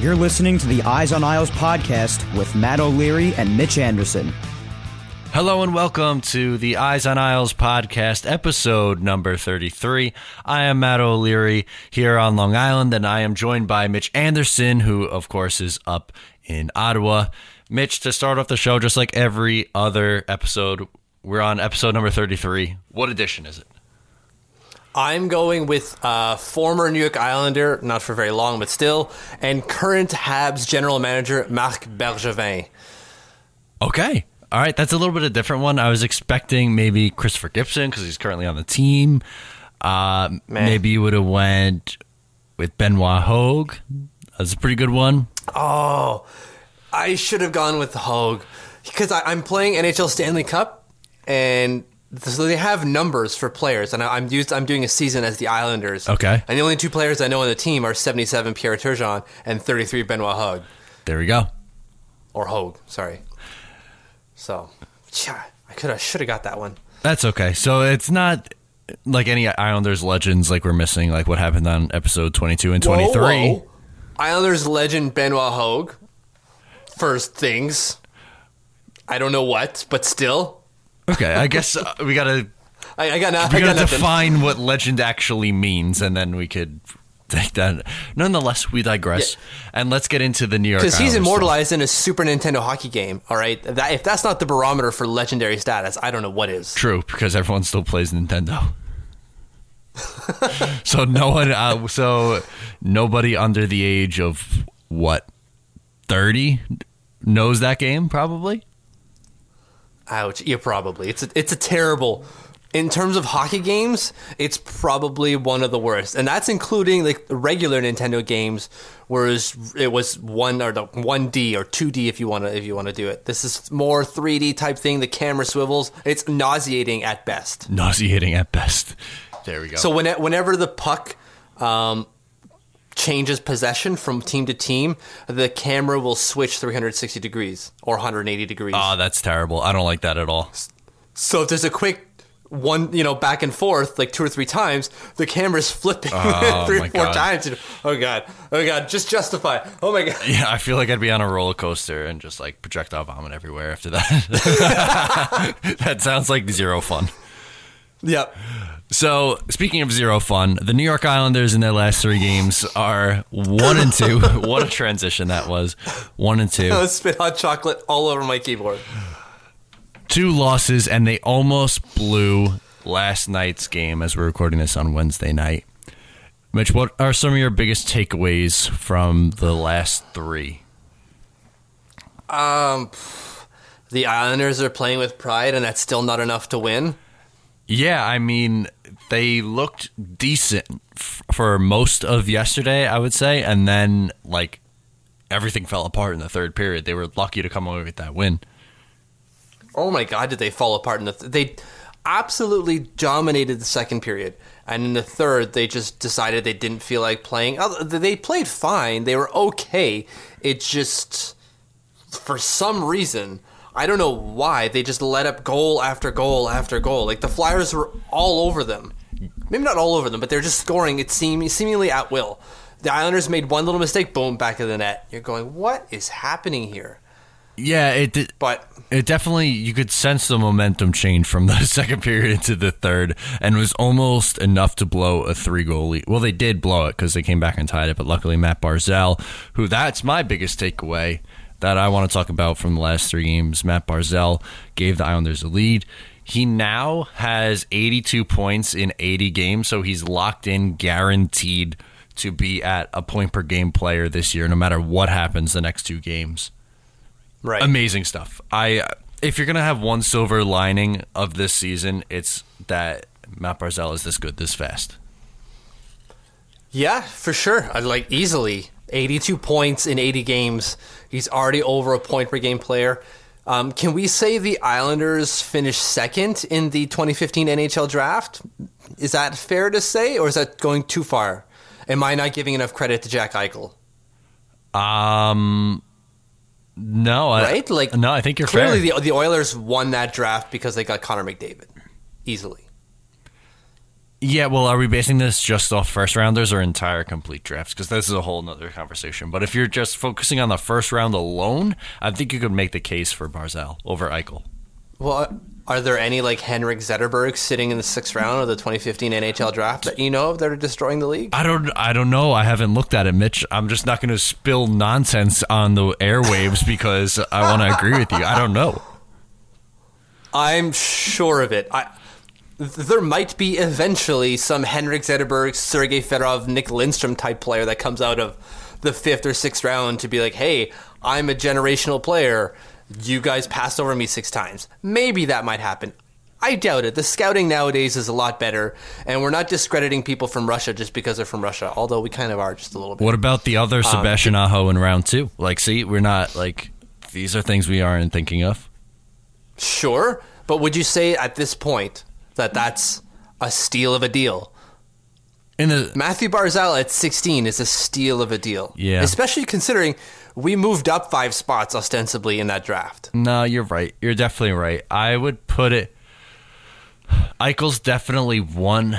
You're listening to the Eyes on Isles podcast with Matt O'Leary and Mitch Anderson. Hello and welcome to the Eyes on Isles podcast, episode number 33. I am Matt O'Leary here on Long Island, and I am joined by Mitch Anderson, who, of course, is up in Ottawa. Mitch, to start off the show, just like every other episode, we're on episode number 33. What edition is it? I'm going with former New York Islander, not for very long, but still, and current Habs general manager, Marc Bergevin. Okay. All right. That's a little bit of a different one. I was expecting maybe Christopher Gibson because he's currently on the team. Maybe you would have went with Benoit Hogue. That's a pretty good one. Oh, I should have gone with Hogue because I'm playing NHL Stanley Cup, and so they have numbers for players, and I'm doing a season as the Islanders. Okay. And the only two players I know on the team are 77 Pierre Turgeon and 33 Benoit Hogue. There we go. Or Hogue, sorry. So, I should have got that one. That's okay. So it's not like any Islanders legends like we're missing, like what happened on episode 22 and 23. Whoa. Islanders legend Benoit Hogue. First things. I don't know what, but still. Okay, I guess we gotta. I got nothing. Nothing. Define what legend actually means, and then we could take that. Nonetheless, we digress, and let's get into the New York. Because he's Islanders immortalized in a Super Nintendo hockey game. All right, if that's not the barometer for legendary status, I don't know what is. True, because everyone still plays Nintendo. So no one. So nobody under the age of what 30 knows that game, probably. Ouch! Yeah, probably. It's a terrible. In terms of hockey games, it's probably one of the worst, and that's including like regular Nintendo games, whereas it was 1D or 2D if you want to do it. This is more 3D type thing. The camera swivels. It's nauseating at best. Nauseating at best. There we go. So whenever the puck changes possession from team to team, the camera will switch 360 degrees or 180 degrees. Oh, that's terrible. I don't like that at all. So if there's a quick one, back and forth, like 2 or 3 times, the camera's flipping 3 or 4 times. Oh God, just justify. Oh my God. Yeah, I feel like I'd be on a roller coaster and just like projectile vomit everywhere after that. That sounds like zero fun. Yep. So, speaking of zero fun, the New York Islanders in their last 3 games are 1-2. What a transition that was. 1-2. I spit hot chocolate all over my keyboard. 2 losses, and they almost blew last night's game as we're recording this on Wednesday night. Mitch, what are some of your biggest takeaways from the last 3? The Islanders are playing with pride, and that's still not enough to win. Yeah, I mean, they looked decent for most of yesterday, I would say, and then, like, everything fell apart in the third period. They were lucky to come away with that win. Oh my God, did they fall apart in they absolutely dominated the second period, and in the third, they just decided they didn't feel like playing. They played fine. They were okay. It just, for some reason, I don't know why, they just let up goal after goal after goal. Like, the Flyers were all over them. Maybe not all over them, but they're just scoring, it seemingly at will. The Islanders made one little mistake, boom, back of the net. You're going, what is happening here? Yeah, it definitely, you could sense the momentum change from the second period into the third, and it was almost enough to blow a 3-goal lead. Well, they did blow it because they came back and tied it, but luckily Matt Barzal, who that's my biggest takeaway that I want to talk about from the last 3 games. Matt Barzal gave the Islanders a lead. He now has 82 points in 80 games, so he's locked in, guaranteed to be at a point-per-game player this year, no matter what happens the next 2 games. Right. Amazing stuff. If you're going to have one silver lining of this season, it's that Matt Barzal is this good this fast. Yeah, for sure. Like, easily. 82 points in 80 games. He's already over a point-per-game player. Can we say the Islanders finished second in the 2015 NHL draft? Is that fair to say, or is that going too far? Am I not giving enough credit to Jack Eichel? No, right? No, I think you're clearly fair. The Oilers won that draft because they got Connor McDavid easily. Yeah, well, are we basing this just off first rounders or entire complete drafts? Because this is a whole nother conversation. But if you're just focusing on the first round alone, I think you could make the case for Barzal over Eichel. Well, are there any like Henrik Zetterberg sitting in the 6th round of the 2015 NHL draft that you know of that are destroying the league? I don't know. I haven't looked at it, Mitch. I'm just not going to spill nonsense on the airwaves because I want to agree with you. I don't know. I'm sure of it. There might be eventually some Henrik Zetterberg, Sergei Fedorov, Nick Lindstrom type player that comes out of the 5th or 6th round to be like, hey, I'm a generational player. You guys passed over me 6 times. Maybe that might happen. I doubt it. The scouting nowadays is a lot better, and we're not discrediting people from Russia just because they're from Russia, although we kind of are just a little bit. What about the other Sebastian Aho in round 2? Like, see, we're not, like, these are things we aren't thinking of. Sure, but would you say at this point that that's a steal of a deal? Matthew Barzal at 16 is a steal of a deal. Yeah. Especially considering we moved up 5 spots ostensibly in that draft. No, you're right. You're definitely right. I would put it... Eichel's definitely 1.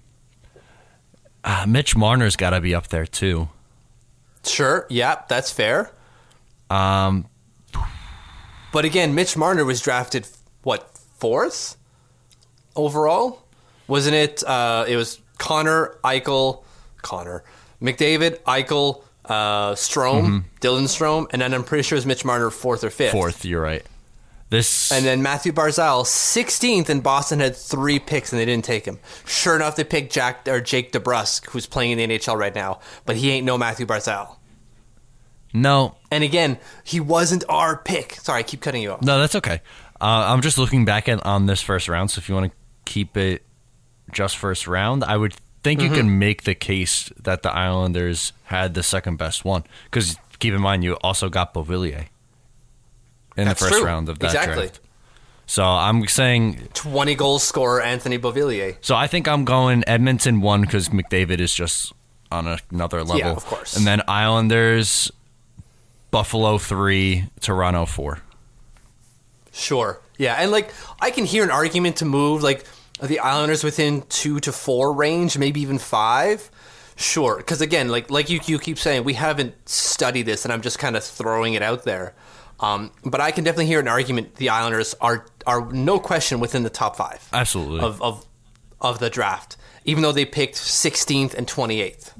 Mitch Marner's got to be up there, too. Sure, yeah, that's fair. But again, Mitch Marner was drafted, what, 4th overall? Wasn't it? It was Connor, McDavid, Eichel, Strome, Dylan Strome, and then I'm pretty sure it was Mitch Marner 4th or 5th. 4th, you're right. And then Matthew Barzal, 16th, and Boston had 3 picks, and they didn't take him. Sure enough, they picked Jake DeBrusk, who's playing in the NHL right now, but he ain't no Matthew Barzal. No. And again, he wasn't our pick. Sorry, I keep cutting you off. No, that's okay. I'm just looking back on this first round, so if you want to keep it just first round, I would think you can make the case that the Islanders had the second best one. Because keep in mind, you also got Beauvillier in the first round of that draft. So I'm saying 20 goal scorer Anthony Beauvillier. So I think I'm going Edmonton 1 because McDavid is just on another level. Yeah, of course. And then Islanders, Buffalo 3, Toronto 4. Sure. Yeah, and like I can hear an argument to move like the Islanders within 2 to 4 range, maybe even 5. Sure, because again, like you keep saying, we haven't studied this, and I'm just kind of throwing it out there. But I can definitely hear an argument. The Islanders are no question within the top 5. Absolutely. Of the draft, even though they picked 16th and 28th.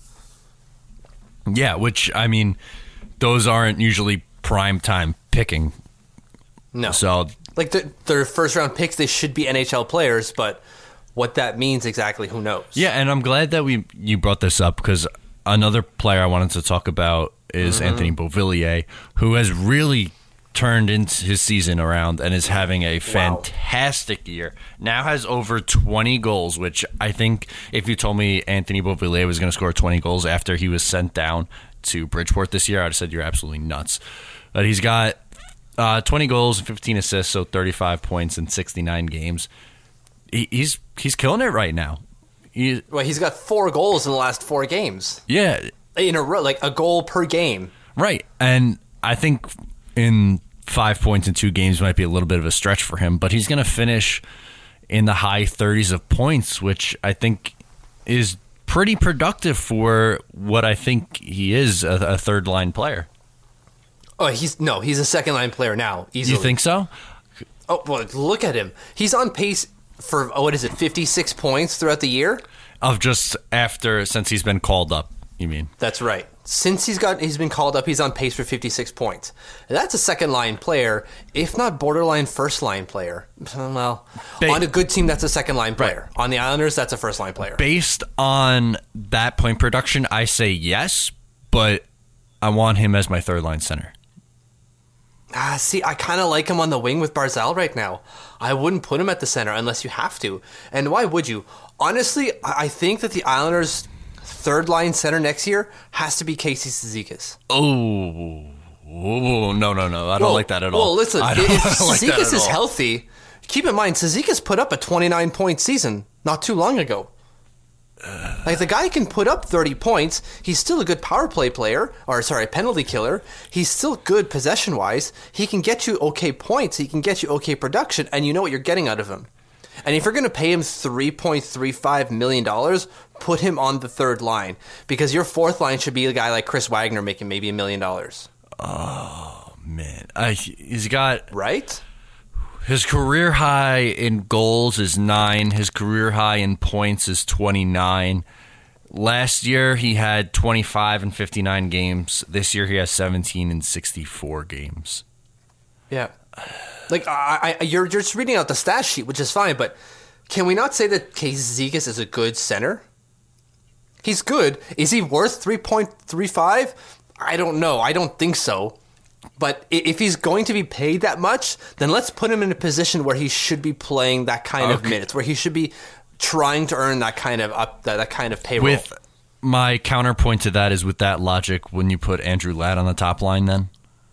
Yeah, which I mean, those aren't usually prime time picking. No. So like their first round picks, they should be NHL players, but what that means exactly, who knows? Yeah, and I'm glad that you brought this up because another player I wanted to talk about is Anthony Beauvillier, who has really turned into his season around and is having a fantastic year. Now has over 20 goals, which I think if you told me Anthony Beauvillier was going to score 20 goals after he was sent down to Bridgeport this year, I'd have said you're absolutely nuts. But he's got 20 goals and 15 assists, so 35 points in 69 games. He's killing it right now. He's got 4 goals in the last 4 games. Yeah. In a row, like a goal per game. Right. And I think in 5 points in 2 games might be a little bit of a stretch for him, but he's going to finish in the high 30s of points, which I think is pretty productive for what I think he is, a third-line player. Oh, he's a second-line player now, easily. You think so? Oh, well, look at him. He's on pace for, 56 points throughout the year? Since he's been called up, you mean? That's right. Since he's been called up, he's on pace for 56 points. And that's a second-line player, if not borderline first-line player. Well, on a good team, that's a second-line player. Right. On the Islanders, that's a first-line player. Based on that point production, I say yes, but I want him as my third-line center. See, I kind of like him on the wing with Barzal right now. I wouldn't put him at the center unless you have to. And why would you? Honestly, I think that the Islanders' third-line center next year has to be Casey Cizikas. Oh, no. I don't like that at all. Well, listen, if Cizikas is healthy, keep in mind, Cizikas put up a 29-point season not too long ago. Like, the guy can put up 30 points. He's still a good power play player, penalty killer. He's still good possession-wise. He can get you okay points. He can get you okay production, and you know what you're getting out of him. And if you're going to pay him $3.35 million, put him on the third line. Because your fourth line should be a guy like Chris Wagner making maybe $1 million. Oh, man. He's got... Right? His career high in goals is 9. His career high in points is 29. Last year, he had 25 in 59 games. This year, he has 17 in 64 games. Yeah. Like, you're just reading out the stat sheet, which is fine, but can we not say that Casey Zizekas is a good center? He's good. Is he worth 3.35? I don't know. I don't think so. But if he's going to be paid that much, then let's put him in a position where he should be playing that kind of minutes, where he should be trying to earn that kind of that kind of payroll. With my counterpoint to that is, with that logic, wouldn't you put Andrew Ladd on the top line then?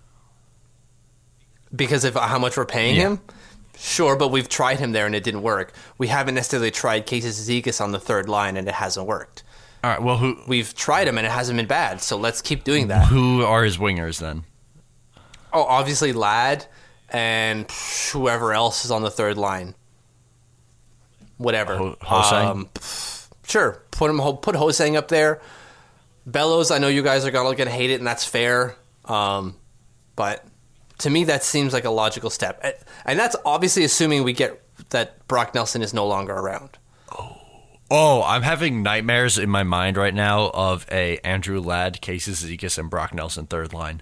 Because of how much we're paying him? Sure, but we've tried him there and it didn't work. We haven't necessarily tried Casey Zizekas on the third line and it hasn't worked. All right, well, we've tried him and it hasn't been bad, so let's keep doing that. Who are his wingers then? Oh, obviously Ladd and whoever else is on the third line. Whatever. Ho-Sang? Sure. Put Ho-Sang up there. Bellows, I know you guys are going to hate it, and that's fair. But to me, that seems like a logical step. And that's obviously assuming we get that Brock Nelson is no longer around. Oh, I'm having nightmares in my mind right now of a Andrew Ladd, Casey Zizekas, and Brock Nelson third line.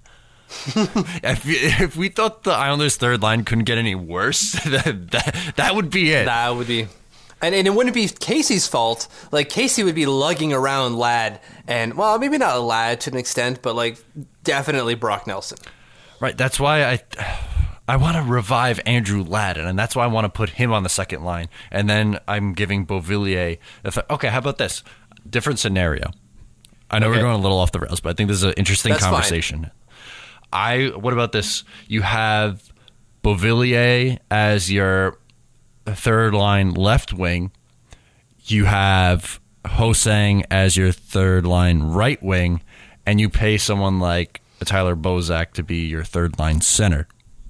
If we thought the Islanders' third line couldn't get any worse, that would be it. That would be... And it wouldn't be Casey's fault. Like, Casey would be lugging around Ladd and, well, maybe not Ladd to an extent, but, like, definitely Brock Nelson. Right, that's why I want to revive Andrew Ladd, and that's why I want to put him on the second line. And then I'm giving Beauvillier... Okay, how about this? Different scenario. I know we're going a little off the rails, but I think this is an interesting conversation. Fine. What about this? You have Beauvillier as your third line left wing. You have Ho-Sang as your third line right wing, and you pay someone like Tyler Bozak to be your third line center.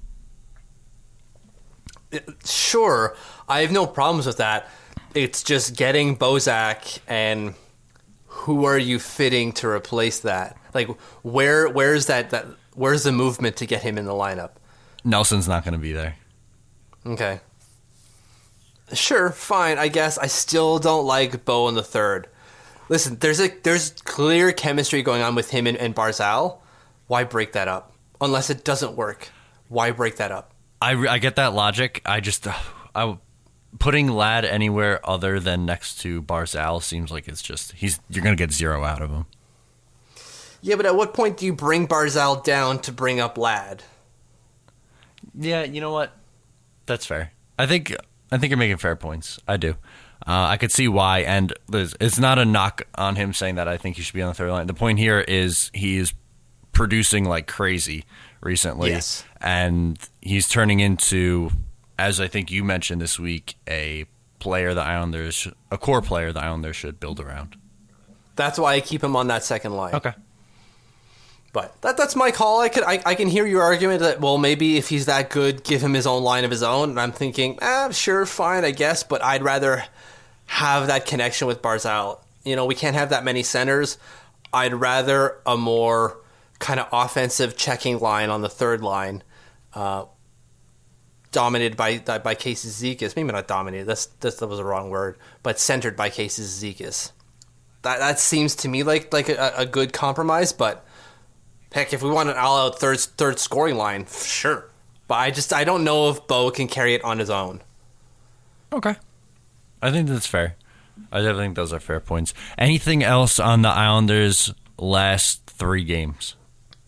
Sure, I have no problems with that. It's just getting Bozak, and who are you fitting to replace that? Like, where's where's the movement to get him in the lineup? Nelson's not going to be there. Okay. Sure, fine, I guess. I still don't like Bo in the third. Listen, there's clear chemistry going on with him and Barzal. Why break that up? Unless it doesn't work, why break that up? I get that logic. Putting Ladd anywhere other than next to Barzal seems like it's just you're going to get 0 out of him. Yeah, but at what point do you bring Barzal down to bring up Ladd? Yeah, you know what? That's fair. I think you're making fair points. I do. I could see why, and it's not a knock on him saying that I think he should be on the third line. The point here is he is producing like crazy recently, yes. And he's turning into, as I think you mentioned this week, a core player the Islanders should build around. That's why I keep him on that second line. Okay. But that's my call. I can hear your argument that, well, maybe if he's that good, give him his own line of his own. And I'm thinking, sure, fine, I guess. But I'd rather have that connection with Barzal. We can't have that many centers. I'd rather a more kind of offensive checking line on the third line, dominated by Casey Zizekas. Maybe not dominated. That was the wrong word. But centered by Casey Zizekas. That seems to me like a good compromise, but... Heck, if we want an all-out third scoring line, sure. But I don't know if Bo can carry it on his own. Okay. I think that's fair. I definitely think those are fair points. Anything else on the Islanders' last 3 games?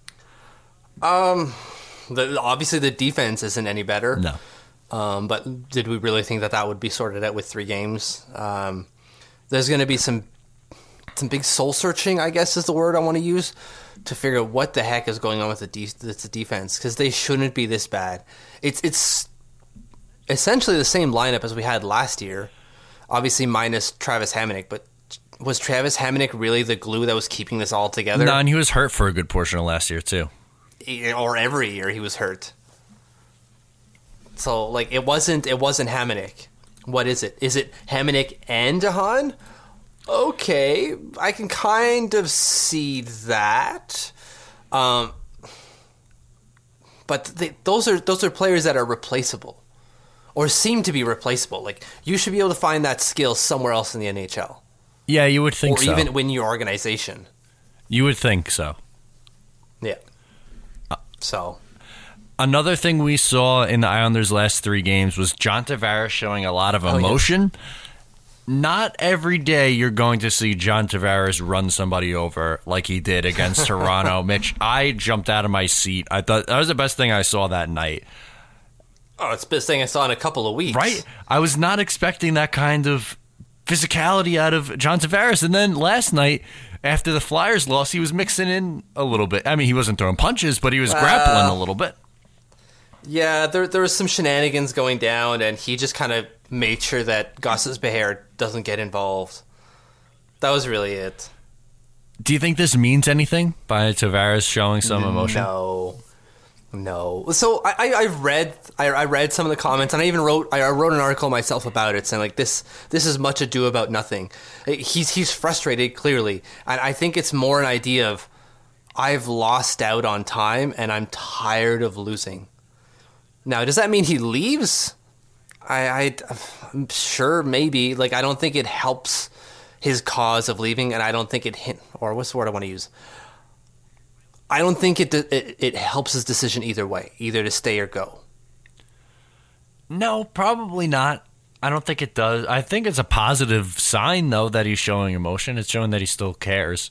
Obviously, the defense isn't any better. No. But did we really think that would be sorted out with 3 games? There's going to be some big soul-searching, I guess is the word I want to use, to figure out what the heck is going on with the defense, because they shouldn't be this bad. It's essentially the same lineup as we had last year, obviously minus Travis Hamonic, but was Travis Hamonic really the glue that was keeping this all together? No, and he was hurt for a good portion of last year, too. Or every year he was hurt. So, like, it wasn't Hamonic. What is it? Is it Hamonic and Jahan? Okay, I can kind of see that. But those are players that are replaceable, or seem to be replaceable. Like, you should be able to find that skill somewhere else in the NHL. Yeah, you would think so. Or even win your organization. You would think so. Yeah. So... Another thing we saw in the Islanders' last 3 games was John Tavares showing a lot of emotion. Yeah. Not every day you're going to see John Tavares run somebody over like he did against Toronto. Mitch, I jumped out of my seat. I thought that was the best thing I saw that night. Oh, it's the best thing I saw in a couple of weeks. Right? I was not expecting that kind of physicality out of John Tavares. And then last night, after the Flyers lost, he was mixing in a little bit. I mean, he wasn't throwing punches, but he was grappling a little bit. Yeah, there was some shenanigans going down, and he just kind of made sure that Gostisbehere doesn't get involved. That was really it. Do you think this means anything by Tavares showing some emotion? No. So I read some of the comments, and I wrote an article myself about it, saying like this is much ado about nothing. He's frustrated clearly, and I think it's more an idea of I've lost out on time, and I'm tired of losing. Now, does that mean he leaves? I'm sure, maybe. Like, I don't think it helps his cause of leaving, and I don't think or what's the word I want to use? I don't think it helps his decision either way, either to stay or go. No, probably not. I don't think it does. I think it's a positive sign, though, that he's showing emotion. It's showing that he still cares.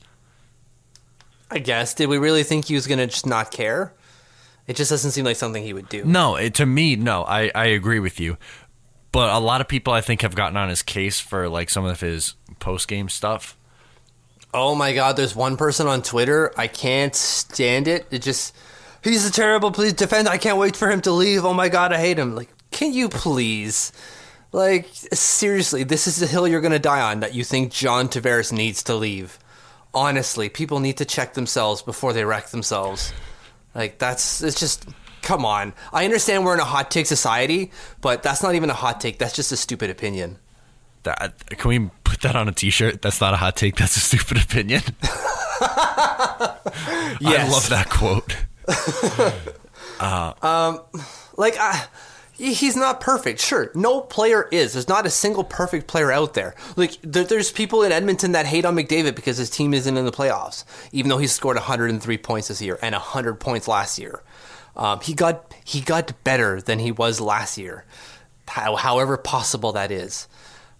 I guess. Did we really think he was going to just not care? It just doesn't seem like something he would do. No, to me, no. I agree with you. But a lot of people, I think, have gotten on his case for like some of his post-game stuff. Oh my God, there's one person on Twitter. I can't stand it. He's a terrible defender. I can't wait for him to leave. Oh my God, I hate him. Like, can you please? Like, seriously, this is the hill you're going to die on, that you think John Tavares needs to leave. Honestly, people need to check themselves before they wreck themselves. Like, it's just, come on. I understand we're in a hot take society, but that's not even a hot take. That's just a stupid opinion. Can we put that on a t-shirt? That's not a hot take. That's a stupid opinion. Yes. I love that quote. He's not perfect. Sure, no player is. There's not a single perfect player out there. Like, there's people in Edmonton that hate on McDavid because his team isn't in the playoffs, even though he's scored 103 points this year and 100 points last year. He got better than he was last year, however possible that is.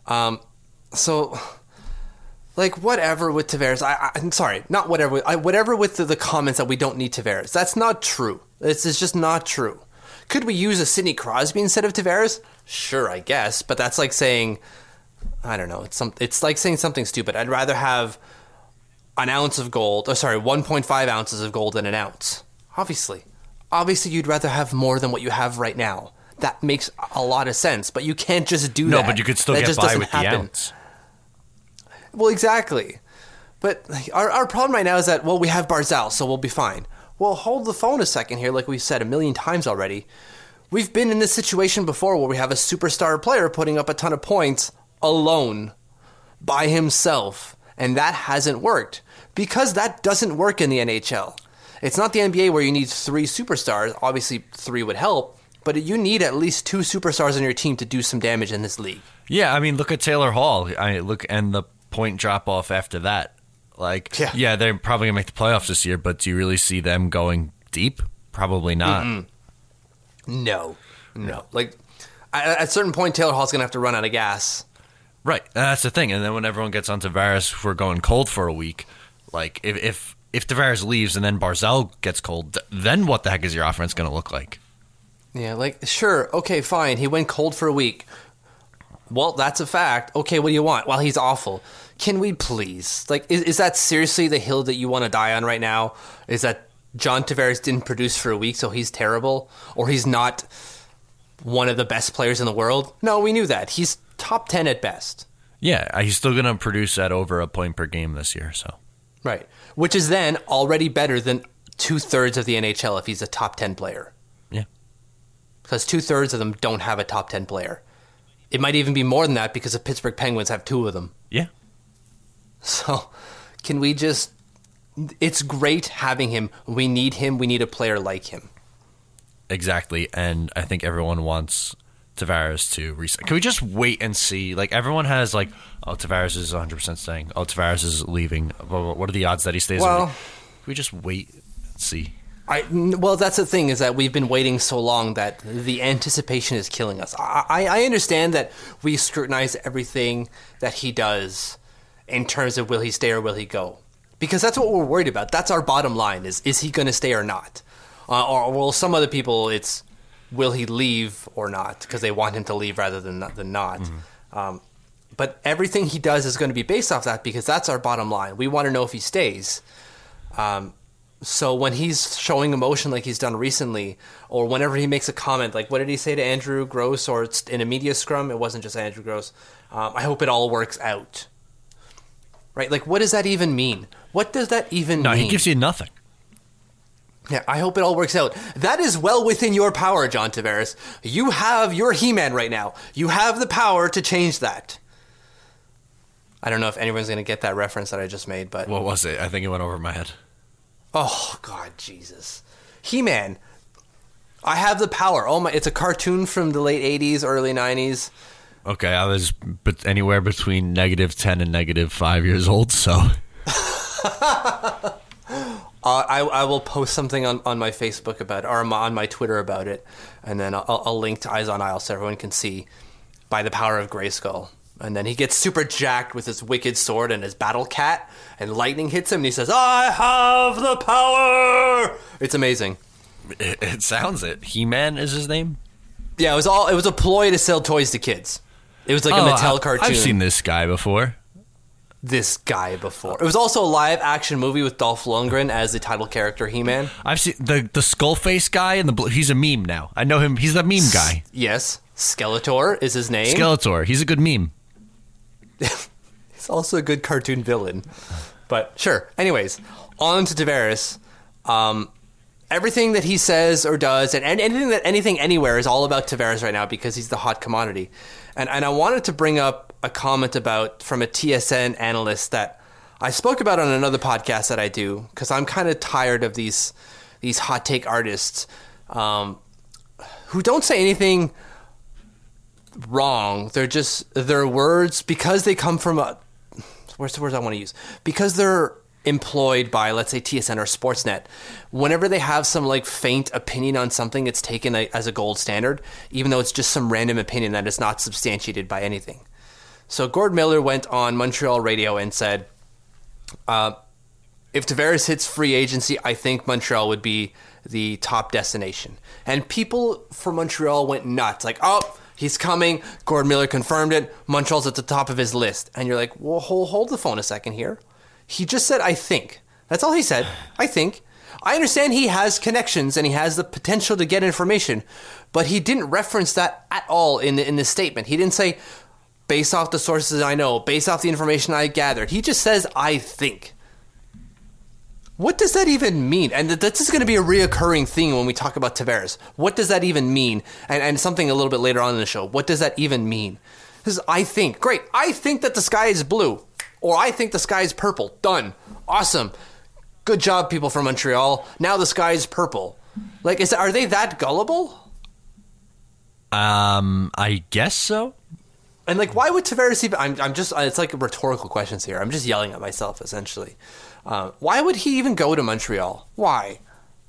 So, like, whatever with Tavares. I'm sorry, not whatever. Whatever with the comments that we don't need Tavares. That's not true. It's just not true. Could we use a Sidney Crosby instead of Tavares? Sure, I guess. But that's like saying, I don't know. It's like saying something stupid. I'd rather have an ounce of gold. 1.5 ounces of gold than an ounce. Obviously, you'd rather have more than what you have right now. That makes a lot of sense. But you can't just do that. No, but you could still get by with the ounce. Well, exactly. But our problem right now is that, well, we have Barzal, so we'll be fine. Well, hold the phone a second here, like we've said a million times already. We've been in this situation before where we have a superstar player putting up a ton of points alone, by himself, and that hasn't worked. Because that doesn't work in the NHL. It's not the NBA where you need 3 superstars. Obviously, 3 would help, but you need at least 2 superstars on your team to do some damage in this league. Yeah, I mean, look at Taylor Hall. And the point drop-off after that. Like, yeah, they're probably going to make the playoffs this year, but do you really see them going deep? Probably not. Mm-mm. No. Like, at a certain point, Taylor Hall's going to have to run out of gas. Right, that's the thing. And then when everyone gets on Tavares, we're going cold for a week. Like, if Tavares leaves and then Barzal gets cold, then what the heck is your offense going to look like? Yeah, like, sure, okay, fine. He went cold for a week. Well, that's a fact. Okay, what do you want? Well, he's awful. Can we please? Like, is that seriously the hill that you want to die on right now? Is that John Tavares didn't produce for a week, so he's terrible? Or he's not one of the best players in the world? No, we knew that. He's top 10 at best. Yeah, he's still going to produce at over a point per game this year. So, right. Which is then already better than 2/3 of the NHL if he's a top 10 player. Yeah. Because 2/3 of them don't have a top 10 player. It might even be more than that because the Pittsburgh Penguins have 2 of them. Yeah. So can we just... It's great having him. We need him. We need a player like him. Exactly. And I think everyone wants Tavares to resign. Can we just wait and see? Like, everyone has, like, oh, Tavares is 100% staying. Oh, Tavares is leaving. What are the odds that he stays? Well, can we just wait and see? Well, that's the thing, is that we've been waiting so long that the anticipation is killing us. I understand that we scrutinize everything that he does in terms of will he stay or will he go. Because that's what we're worried about. That's our bottom line, is he going to stay or not? Or will some other people, it's will he leave or not, because they want him to leave rather than not. Mm-hmm. But everything he does is going to be based off that, because that's our bottom line. We want to know if he stays. So when he's showing emotion like he's done recently, or whenever he makes a comment, like what did he say to Andrew Gross, or it's in a media scrum? It wasn't just Andrew Gross. I hope it all works out. Right? Like, what does that even mean? What does that even mean? No, he gives you nothing. Yeah, I hope it all works out. That is well within your power, John Tavares. You have your He-Man right now. You have the power to change that. I don't know if anyone's going to get that reference that I just made, but... What was it? I think it went over my head. Oh, God, Jesus. He-Man. I have the power. Oh my! It's a cartoon from the late 80s, early 90s. Okay, I was anywhere between -10 and -5 years old, so... I will post something on my Facebook about it, or on my Twitter about it, and then I'll link to Eyes on Isle so everyone can see by the power of Grayskull. And then he gets super jacked with his wicked sword and his battle cat, and lightning hits him, and he says, "I have the power!" It's amazing. It sounds it. He-Man is his name? Yeah, it was a ploy to sell toys to kids. It was like a Mattel cartoon. I've seen this guy before. It was also a live-action movie with Dolph Lundgren as the title character, He-Man. I've seen the skull face guy and he's a meme now. I know him. He's a meme guy. Yes, Skeletor is his name. Skeletor. He's a good meme. He's also a good cartoon villain. But sure. Anyways, on to Tavares. Everything that he says or does, and anything anywhere is all about Tavares right now because he's the hot commodity. And I wanted to bring up a comment from a TSN analyst that I spoke about on another podcast that I do, because I'm kind of tired of these hot take artists who don't say anything wrong. They're just their words, because they come from where's the words I want to use? Because they're employed by, let's say, TSN or Sportsnet. Whenever they have some like faint opinion on something, it's taken as a gold standard, even though it's just some random opinion that is not substantiated by anything. So Gord Miller went on Montreal radio and said, if Tavares hits free agency, I think Montreal would be the top destination. And people from Montreal went nuts. Like, oh, he's coming. Gord Miller confirmed it. Montreal's at the top of his list. And you're like, well, hold the phone a second here. He just said, I think. That's all he said. I think. I understand he has connections and he has the potential to get information, but he didn't reference that at all in this statement. He didn't say, based off the sources I know, based off the information I gathered. He just says, I think. What does that even mean? And this is going to be a reoccurring thing when we talk about Tavares. What does that even mean? And something a little bit later on in the show. What does that even mean? This is, I think. Great. I think that the sky is blue. Or I think the sky is purple. Done. Awesome. Good job, people from Montreal. Now the sky is purple. Like, are they that gullible? I guess so. And like, why would Tavares even? I'm just. It's like rhetorical questions here. I'm just yelling at myself, essentially. Why would he even go to Montreal? Why?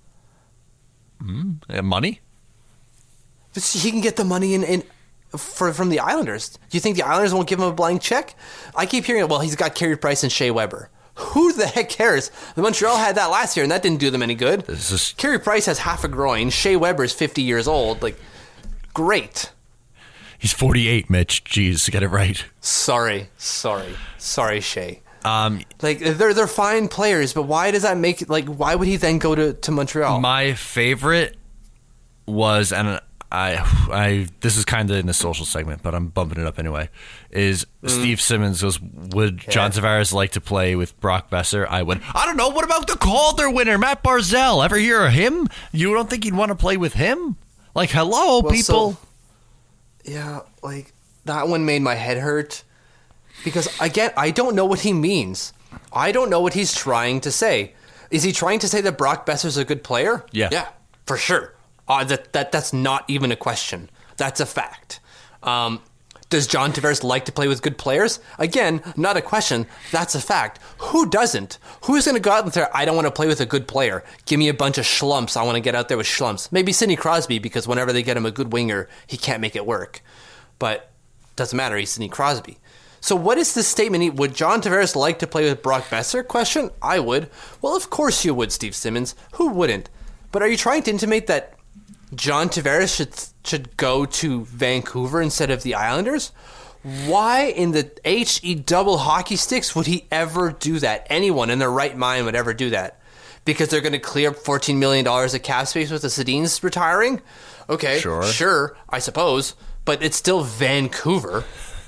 Money? He can get the money from the Islanders. Do you think the Islanders won't give him a blank check? I keep hearing, well, he's got Carey Price and Shea Weber. Who the heck cares? The Montreal had that last year, and that didn't do them any good. Carey Price has half a groin. Shea Weber is 50 years old. Like, great. He's 48, Mitch. Jeez, get it right. Sorry, Shea. Like, they're fine players, but why does that make, like, why would he then go to Montreal? My favorite was, and I this is kind of in the social segment, but I'm bumping it up anyway, is Steve Simmons goes, would John Tavares like to play with Brock Besser? I went, I don't know, what about the Calder winner, Matt Barzal? Ever hear of him? You don't think he'd want to play with him? Like, hello, people. Yeah, like, that one made my head hurt because, again, I don't know what he means. I don't know what he's trying to say. Is he trying to say that Brock Besser's a good player? Yeah. Yeah, for sure. That's not even a question. That's a fact. Does John Tavares like to play with good players? Again, not a question. That's a fact. Who doesn't? Who's going to go out and say, I don't want to play with a good player. Give me a bunch of schlumps. I want to get out there with schlumps. Maybe Sidney Crosby, because whenever they get him a good winger, he can't make it work. But doesn't matter. He's Sidney Crosby. So what is this statement? Would John Tavares like to play with Brock Besser? Question. I would. Well, of course you would, Steve Simmons. Who wouldn't? But are you trying to intimate that John Tavares should go to Vancouver instead of the Islanders? Why in the HE double hockey sticks would he ever do that? Anyone in their right mind would ever do that. Because they're going to clear up $14 million of cap space with the Sedins retiring? Okay, sure, I suppose. But it's still Vancouver.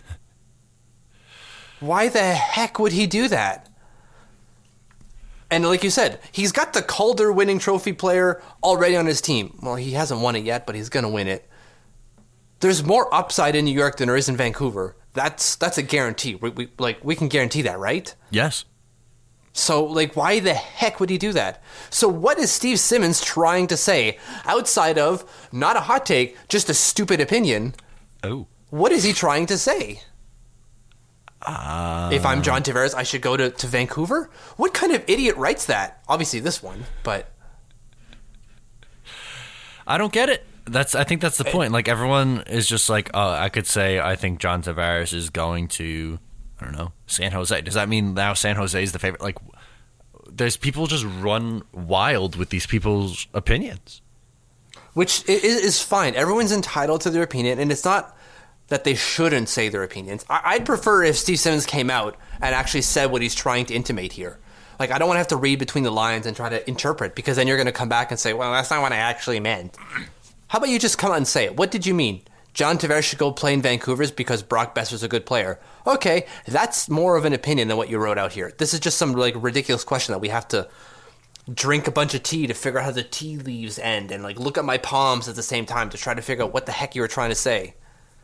Why the heck would he do that? And like you said, he's got the Calder winning trophy player already on his team. Well, he hasn't won it yet, but he's going to win it. There's more upside in New York than there is in Vancouver. That's a guarantee. We can guarantee that, right? Yes. So, why the heck would he do that? So what is Steve Simmons trying to say outside of, not a hot take, just a stupid opinion? Oh. What is he trying to say? If I'm John Tavares, I should go to Vancouver? What kind of idiot writes that? Obviously this one, but I don't get it. I think that's the point. Everyone is just I could say I think John Tavares is going to, I don't know, San Jose. Does that mean now San Jose is the favorite? There's people just run wild with these people's opinions. Which is fine. Everyone's entitled to their opinion, and it's not that they shouldn't say their opinions. I'd prefer if Steve Simmons came out and actually said what he's trying to intimate here. I don't want to have to read between the lines and try to interpret, because then you're going to come back and say, well, that's not what I actually meant. How about you just come out and say it? What did you mean? John Tavares should go play in Vancouver because Brock Besser's a good player. Okay, that's more of an opinion than what you wrote out here. This is just some ridiculous question that we have to drink a bunch of tea to figure out how the tea leaves end, and look at my palms at the same time to try to figure out what the heck you were trying to say.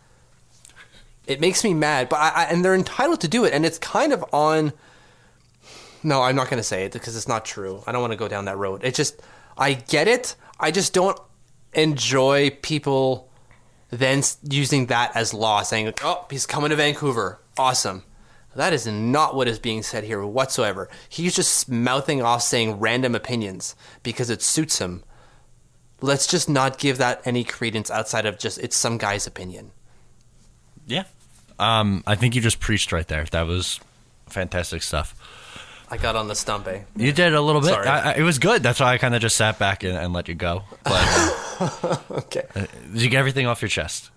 It makes me mad, but and they're entitled to do it, and it's kind of on. No, I'm not going to say it because it's not true. I don't want to go down that road. It just, I get it. I just don't enjoy people then using that as law, saying, oh, he's coming to Vancouver. Awesome. That is not what is being said here whatsoever. He's just mouthing off saying random opinions because it suits him. Let's just not give that any credence outside of just it's some guy's opinion. Yeah. I think you just preached right there. That was fantastic stuff. I got on the stump, eh? You did a little bit. Sorry. It was good. That's why I kind of just sat back and let you go. But, okay. Did you get everything off your chest?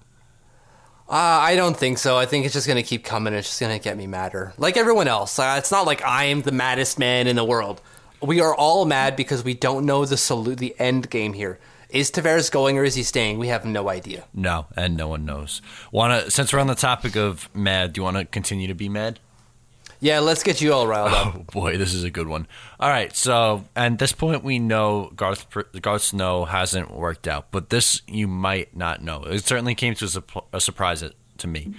I don't think so. I think it's just going to keep coming. It's just going to get me madder. Like everyone else. It's not like I am the maddest man in the world. We are all mad because we don't know the end game here. Is Tavares going or is he staying? We have no idea. No, and no one knows. Since we're on the topic of mad, do you want to continue to be mad? Yeah, let's get you all riled up. Oh, boy, this is a good one. All right, so at this point, we know Garth Snow hasn't worked out, but this you might not know. It certainly came to a surprise to me.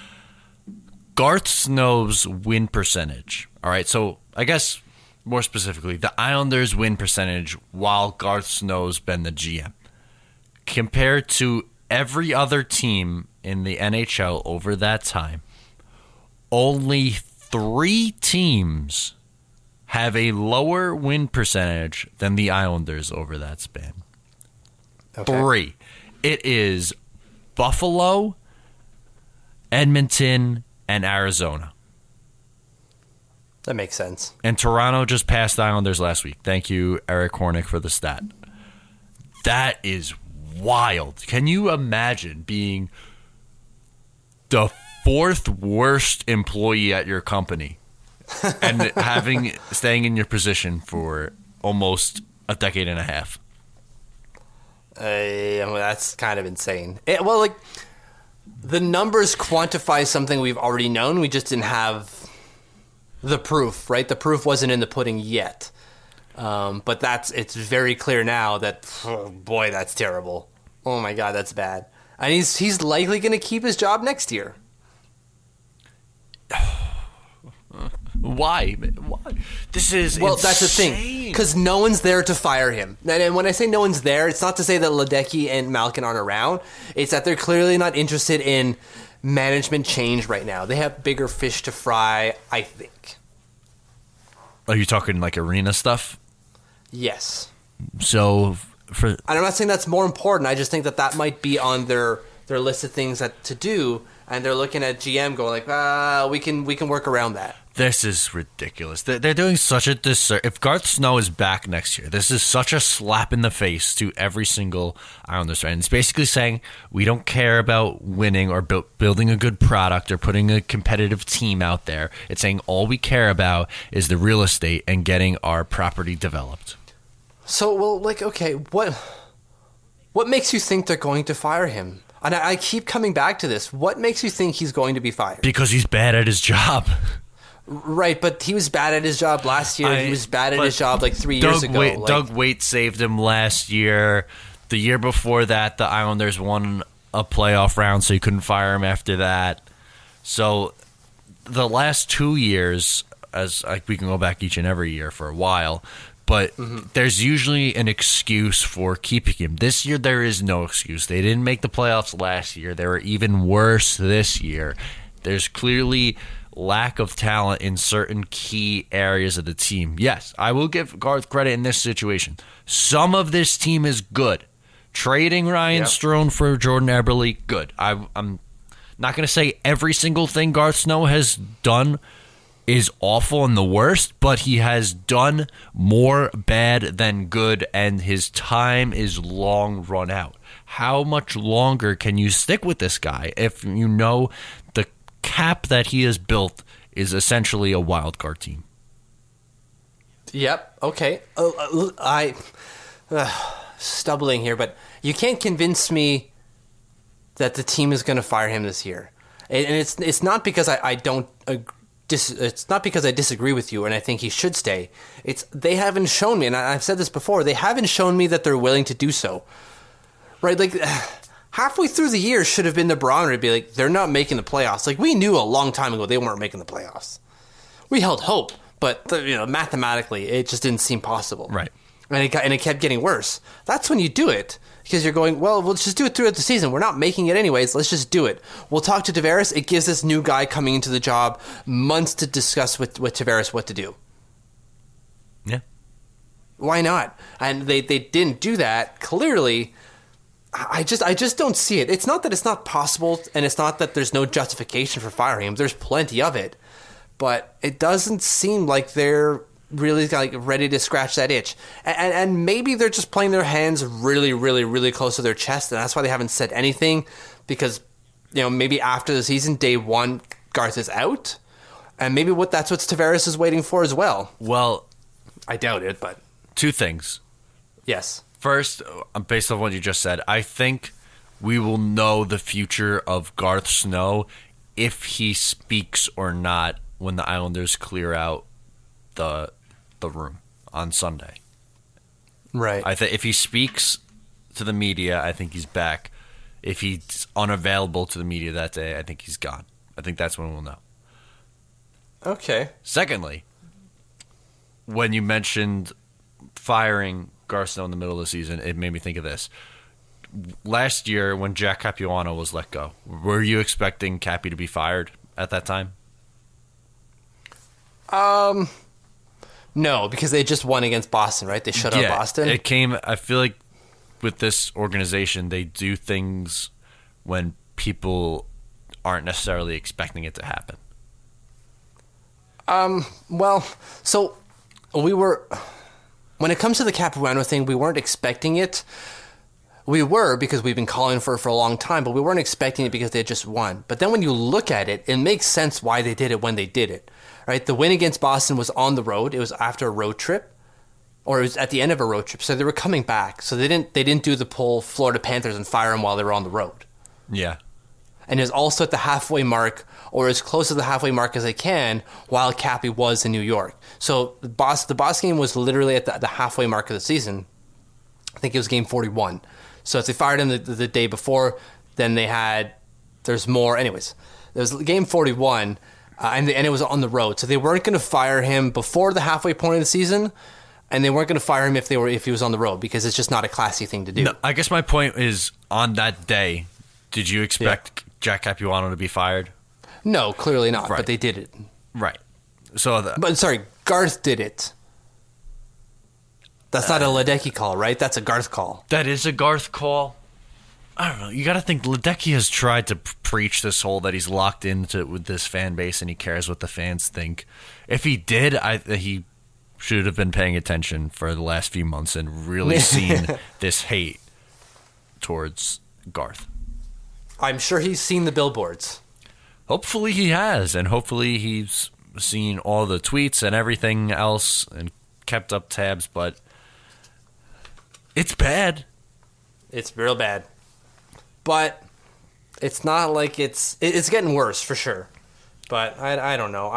Garth Snow's win percentage. All right, so I guess more specifically, the Islanders' win percentage while Garth Snow's been the GM. Compared to every other team in the NHL over that time, only 3 teams have a lower win percentage than the Islanders over that span. Okay. 3. It is Buffalo, Edmonton, and Arizona. That makes sense. And Toronto just passed the Islanders last week. Thank you, Eric Hornick, for the stat. That is wild. Can you imagine being the 4th worst employee at your company and staying in your position for almost a decade and a half? That's kind of insane. The numbers quantify something we've already known. We just didn't have the proof, right? The proof wasn't in the pudding yet. But it's very clear now that, oh boy, that's terrible. Oh my God, that's bad. And he's likely going to keep his job next year. Why? This is well. insane. That's the thing, because no one's there to fire him. And when I say no one's there, it's not to say that Ledecky and Malkin aren't around. It's that they're clearly not interested in management change right now. They have bigger fish to fry, I think. Are you talking like arena stuff? Yes. So and I'm not saying that's more important. I just think that might be on their list of things to do, and they're looking at GM going like, we can work around that. This is ridiculous. They're doing such a disservice. If Garth Snow is back next year, this is such a slap in the face to every single Islanders fan. It's basically saying we don't care about winning or building a good product or putting a competitive team out there. It's saying all we care about is the real estate and getting our property developed. So, well, like, okay, what makes you think they're going to fire him? And I keep coming back to this. What makes you think he's going to be fired? Because he's bad at his job. Right, but he was bad at his job last year. He was bad at his job like 3 years ago. Doug Waite saved him last year. The year before that, the Islanders won a playoff round, so you couldn't fire him after that. So the last 2 years, we can go back each and every year for a while, but there's usually an excuse for keeping him. This year, there is no excuse. They didn't make the playoffs last year. They were even worse this year. There's clearly lack of talent in certain key areas of the team. Yes, I will give Garth credit in this situation. Some of this team is good. Trading Ryan Strome for Jordan Eberle, good. I'm not going to say every single thing Garth Snow has done is awful and the worst, but he has done more bad than good, and his time is long run out. How much longer can you stick with this guy if you know the cap that he has built is essentially a wild card team? Yep. Okay. Stumbling here, but you can't convince me that the team is going to fire him this year, and it's not because I don't. It's not because I disagree with you and I think he should stay. They haven't shown me, and I've said this before. They haven't shown me that they're willing to do so. Right? Like, halfway through the year should have been the barometer to be like, they're not making the playoffs. Like, we knew a long time ago they weren't making the playoffs. We held hope, but mathematically, it just didn't seem possible. Right. And it kept getting worse. That's when you do it, because you're going, well, we'll just do it throughout the season. We're not making it anyways. Let's just do it. We'll talk to Tavares. It gives this new guy coming into the job months to discuss with Tavares what to do. Yeah. Why not? And they didn't do that. Clearly, I just don't see it. It's not that it's not possible, and it's not that there's no justification for firing him. There's plenty of it. But it doesn't seem like they're really like ready to scratch that itch. And maybe they're just playing their hands really, really, really close to their chest, and that's why they haven't said anything, because maybe after the season, day one, Garth is out, and maybe that's what Tavares is waiting for as well. Well, I doubt it, but two things. Yes. First, based on what you just said, I think we will know the future of Garth Snow if he speaks or not when the Islanders clear out the room on Sunday. Right. I think if he speaks to the media, I think he's back. If he's unavailable to the media that day, I think he's gone. I think that's when we'll know. Okay. Secondly, when you mentioned firing Garth Snow in the middle of the season, it made me think of this. Last year, when Jack Capuano was let go, were you expecting Cappy to be fired at that time? No, because they just won against Boston, right? They shut out Boston. I feel like with this organization, they do things when people aren't necessarily expecting it to happen. Well, so when it comes to the Capuano thing, we weren't expecting it. We were, because we've been calling for it for a long time, but we weren't expecting it because they had just won. But then when you look at it, it makes sense why they did it when they did it. Right? The win against Boston was on the road. It was after a road trip, or it was at the end of a road trip. So they were coming back. So they didn't do the pull Florida Panthers and fire them while they were on the road. Yeah. And it was also at the halfway mark, or as close to the halfway mark as they can, while Cappy was in New York. So the Boston game was literally at the halfway mark of the season. I think it was game 41. So if they fired him the day before, then there's more. Anyways, there was game 41. and it was on the road. So they weren't going to fire him before the halfway point of the season, and they weren't going to fire him if he was on the road, because it's just not a classy thing to do. No, I guess my point is, on that day, did you expect Jack Capuano to be fired? No, clearly not, Right. but they did it. Right. So, But sorry, Garth did it. That's not a Ledecky call, right? That's a Garth call. that is a Garth call. I don't know. You got to think Ledecky has tried to preach this whole that he's locked into with this fan base and he cares what the fans think. If he did, he should have been paying attention for the last few months and really seen this hate towards Garth. I'm sure he's seen the billboards. Hopefully he has, and hopefully he's seen all the tweets and everything else and kept up tabs, but it's bad. It's real bad. But it's not like it's getting worse for sure. But I don't know.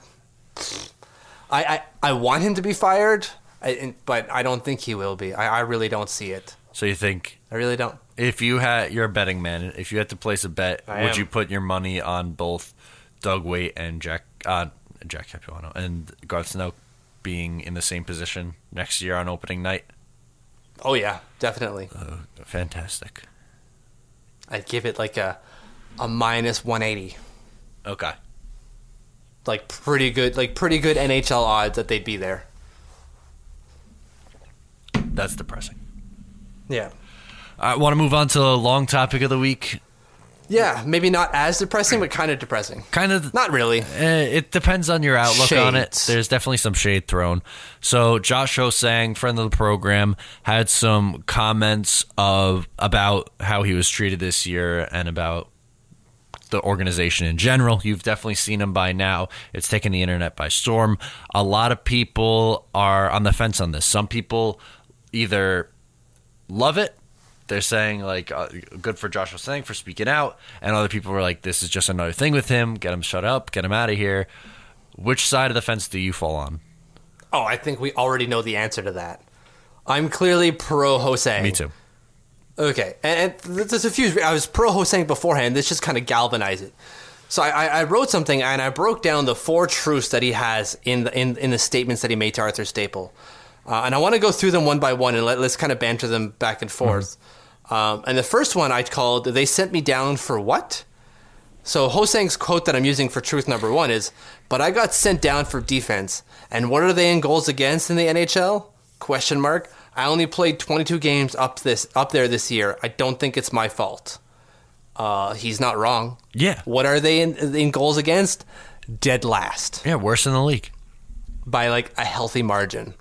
I want him to be fired, but I don't think he will be. I really don't see it. So you think I really don't. if you're a betting man, if you had to place a bet, would you put your money on both Doug Waite and Jack Capuano and Garth Snow being in the same position next year on opening night? Oh yeah, definitely. Fantastic. I'd give it like a minus 180. Okay. Like pretty good NHL odds that they'd be there. That's depressing. Yeah. I want to move on to the long topic of the week. Yeah, maybe not as depressing, but kind of depressing. Kind of. Not really. It depends on your outlook on it. Shades. There's definitely some shade thrown. So Josh Ho-Sang, friend of the program, had some comments about how he was treated this year and about the organization in general. You've definitely seen him by now. It's taken the internet by storm. A lot of people are on the fence on this. Some people either love it. They're saying, like, good for Josh Ho-Sang for speaking out. And other people were like, this is just another thing with him. Get him shut up. Get him out of here. Which side of the fence do you fall on? Oh, I think we already know the answer to that. I'm clearly pro Ho-Sang. Me too. Okay. And there's a few. I was pro Ho-Sang beforehand. This just kind of galvanized it. So I wrote something, and I broke down the 4 truths that he has in the statements that he made to Arthur Staple. And I want to go through them one by one, and let's kind of banter them back and forth. And the first one I called, "They sent me down for what?" So Ho-Sang's quote that I'm using for truth number 1 is, "But I got sent down for defense. And what are they in goals against in the NHL? Question mark. I only played 22 games up there this year. I don't think it's my fault." He's not wrong. Yeah. What are they in goals against? Dead last. Yeah, worse in the league. By like a healthy margin.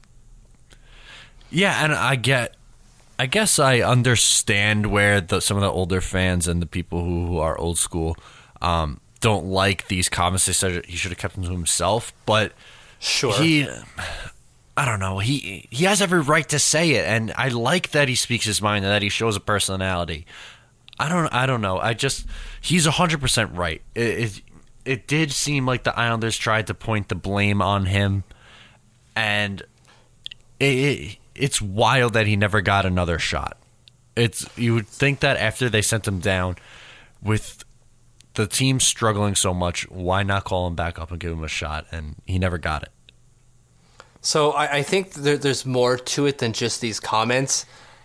Yeah, and I guess I understand where some of the older fans and the people who are old school don't like these comments. They said he should have kept them to himself, but Sure. I don't know. He has every right to say it, and I like that he speaks his mind and that he shows a personality. I don't know. He's 100% right. It did seem like the Islanders tried to point the blame on him, and it's wild that he never got another shot. You would think that after they sent him down, with the team struggling so much, why not call him back up and give him a shot? And he never got it. So I think there's more to it than just these comments.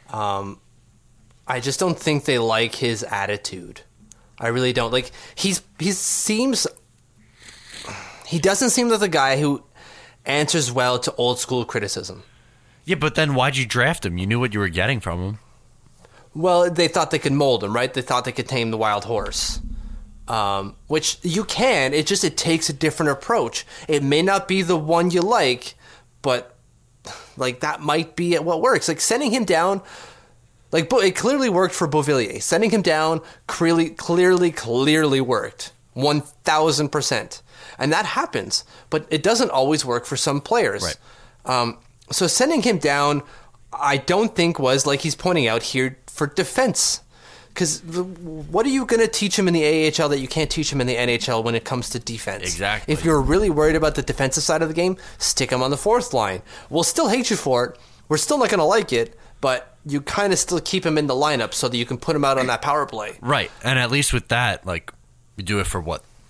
I just don't think they like his attitude. I really don't. Like he doesn't seem like the guy who answers well to old school criticism. Yeah, but then why'd you draft him? You knew what you were getting from him. Well, they thought they could mold him, right? They thought they could tame the wild horse. Which you can. It takes a different approach. It may not be the one you like, but like that might be what works. Like sending him down, like it clearly worked for Beauvillier. Sending him down clearly worked 1,000%, and that happens. But it doesn't always work for some players. Right. So sending him down, I don't think was, like he's pointing out here, for defense. Because what are you going to teach him in the AHL that you can't teach him in the NHL when it comes to defense? Exactly. If you're really worried about the defensive side of the game, stick him on the 4th line. We'll still hate you for it. We're still not going to like it, but you kind of still keep him in the lineup so that you can put him out on that power play. Right. And at least with that, like, you do it for what,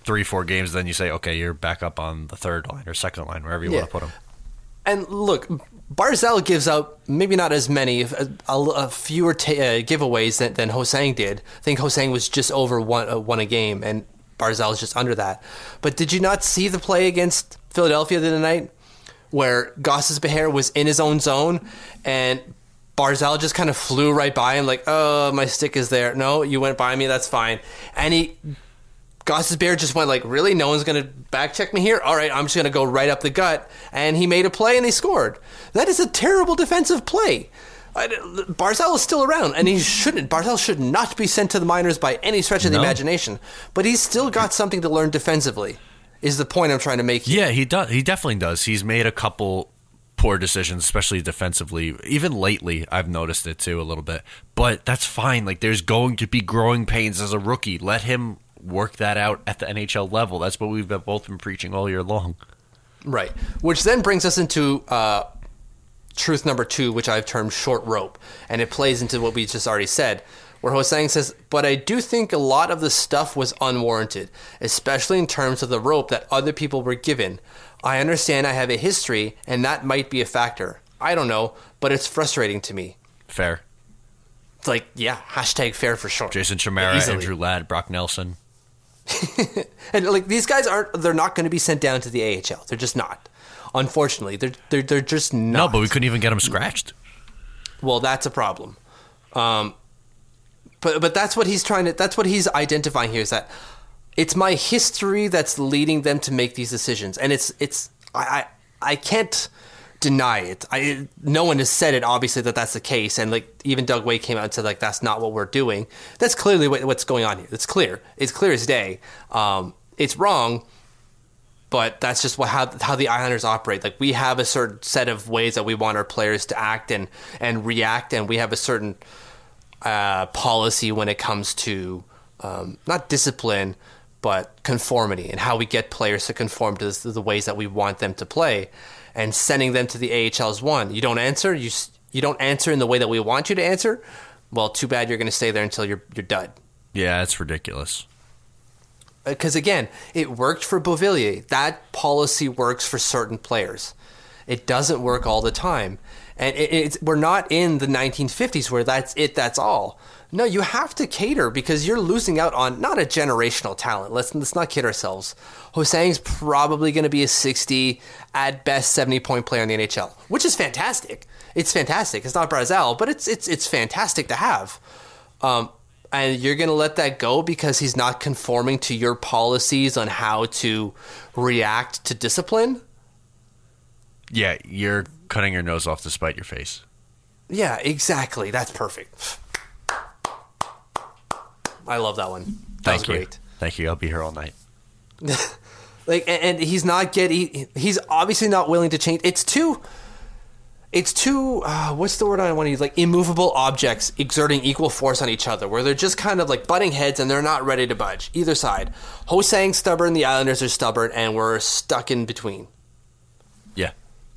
3-4 games, then you say, okay, you're back up on the third line or second line, wherever you want to put them. And look, Barzal gives out maybe not as many, a fewer giveaways than Ho-Sang did. I think Ho-Sang was just over one a game, and Barzal is just under that. But did you not see the play against Philadelphia the other night where Gostisbehere was in his own zone and Barzal just kind of flew right by him like, oh, my stick is there. No, you went by me, that's fine. And Gostisbehere just went like, really? No one's going to back check me here? All right, I'm just going to go right up the gut. And he made a play and he scored. That is a terrible defensive play. Barzal is still around, and he shouldn't. Barzal should not be sent to the minors by any stretch of the imagination. But he's still got something to learn defensively, is the point I'm trying to make here. Yeah, he does. He definitely does. He's made a couple poor decisions, especially defensively. Even lately, I've noticed it too a little bit. But that's fine. Like, there's going to be growing pains as a rookie. Let him work that out at the NHL level. That's what we've both been preaching all year long. Right. Which then brings us into truth number 2, which I've termed short rope. And it plays into what we just already said, where Ho-Sang says, but I do think a lot of the stuff was unwarranted, especially in terms of the rope that other people were given. I understand I have a history, and that might be a factor. I don't know, but it's frustrating to me. Fair. It's like, yeah, hashtag fair for sure. Jason Chimera, Andrew Ladd, Brock Nelson. And like, these guys they're not going to be sent down to the AHL. They're just not. Unfortunately, they're just not. No, but we couldn't even get them scratched. Well, that's a problem. But that's what that's what he's identifying here, is that it's my history that's leading them to make these decisions. And I can't deny it. No one has said it, obviously, that's the case. And like, even Doug Weight came out and said, like, that's not what we're doing. That's clearly what's going on here. It's clear. It's clear as day. It's wrong, but that's just how the Islanders operate. Like, we have a certain set of ways that we want our players to act and react, and we have a certain policy when it comes to not discipline, but conformity, and how we get players to conform to the ways that we want them to play. And sending them to the AHL is one. You don't answer. You don't answer in the way that we want you to answer. Well, too bad. You're going to stay there until you're done. Yeah, it's ridiculous. Because again, it worked for Beauvillier. That policy works for certain players. It doesn't work all the time. And we're not in the 1950s where that's it, that's all. No, you have to cater, because you're losing out on not a generational talent. Let's not kid ourselves. Ho-Sang's probably going to be a 60, at best 70-point player in the NHL, which is fantastic. It's fantastic. It's not Barzal, but it's fantastic to have. And you're going to let that go because he's not conforming to your policies on how to react to discipline? Yeah, you're cutting your nose off to spite your face. Yeah, exactly. That's perfect. I love that one. That was great. Thank you. I'll be here all night. Like, and he's obviously not willing to change. It's too what's the word I want to use? Like, immovable objects exerting equal force on each other, where they're just kind of like butting heads and they're not ready to budge either side. Ho-Sang's stubborn, the Islanders are stubborn, and we're stuck in between. Yeah.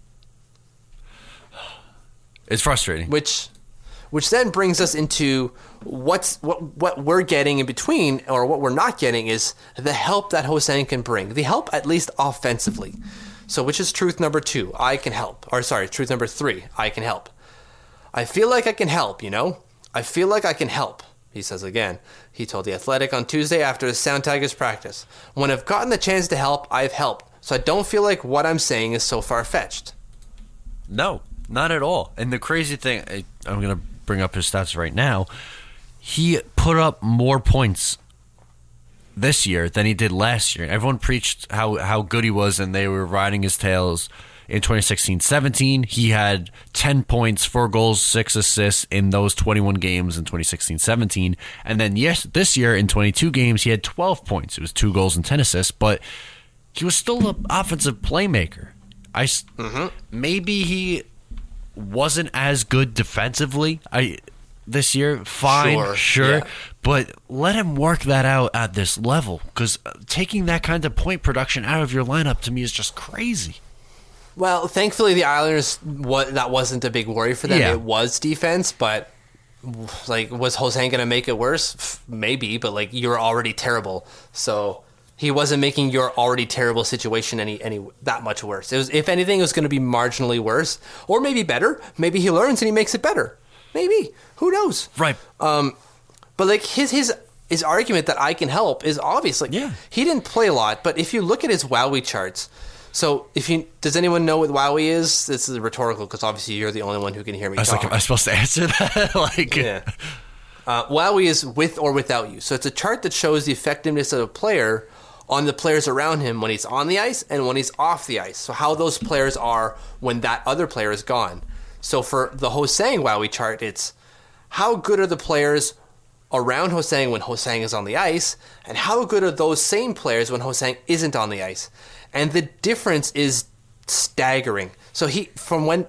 It's frustrating. Which then brings us into what we're getting in between, or what we're not getting, is the help that Ho-Sang can bring. The help, at least offensively. So, which is truth number 2, I can help. Or sorry, truth number 3, I can help. I feel like I can help, I feel like I can help, he says again. He told The Athletic on Tuesday after the Sound Tigers practice. When I've gotten the chance to help, I've helped. So I don't feel like what I'm saying is so far-fetched. No, not at all. And the crazy thing, I'm going to bring up his stats right now. He put up more points this year than he did last year. Everyone preached how good he was, and they were riding his tails in 2016-17. He had 10 points, 4 goals, 6 assists in those 21 games in 2016-17. And then this year in 22 games, he had 12 points. It was 2 goals and 10 assists, but he was still an offensive playmaker. Maybe he wasn't as good defensively this year. Fine, sure. Yeah. But let him work that out at this level, because taking that kind of point production out of your lineup to me is just crazy. Well, thankfully the Islanders, that wasn't a big worry for them. Yeah. It was defense, but like, was Ho-Sang going to make it worse? Maybe, but like, you're already terrible. So He wasn't making your already terrible situation any that much worse. It was, if anything, it was going to be marginally worse, or maybe better. Maybe he learns and he makes it better. Maybe, who knows? Right. But like his argument that I can help is obvious. Like, he didn't play a lot, but if you look at his WoWie charts, so does anyone know what WoWie is? This is rhetorical because obviously you're the only one who can hear me talk. Like, am I supposed to answer that? Like, yeah. WoWie is with or without you. So it's a chart that shows the effectiveness of a player on the players around him when he's on the ice and when he's off the ice. So how those players are when that other player is gone. So for the Hosang WoWie chart, it's how good are the players around Hosang when Hosang is on the ice, and how good are those same players when Hosang isn't on the ice. And the difference is staggering. So when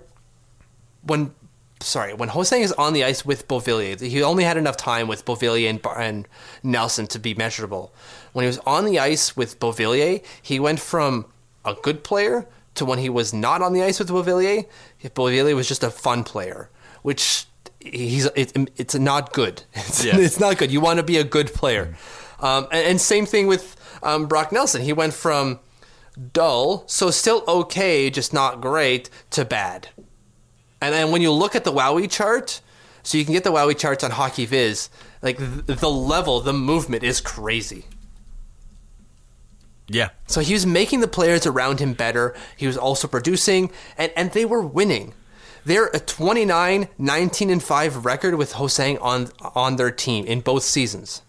Hosang is on the ice with Beauvillier, he only had enough time with Beauvillier and Nelson to be measurable. When he was on the ice with Beauvillier, he went from a good player to when he was not on the ice with Beauvillier, Beauvillier was just a fun player, which it's not good. It's not good. You want to be a good player. And same thing with Brock Nelson. He went from dull, so still okay, just not great, to bad. And then when you look at the WoWie chart, so you can get the WoWie charts on Hockey Viz, like the level, the movement is crazy. Yeah. So he was making the players around him better. He was also producing, and they were winning. They're a 29, 19-5 record with Hosang on their team in both seasons.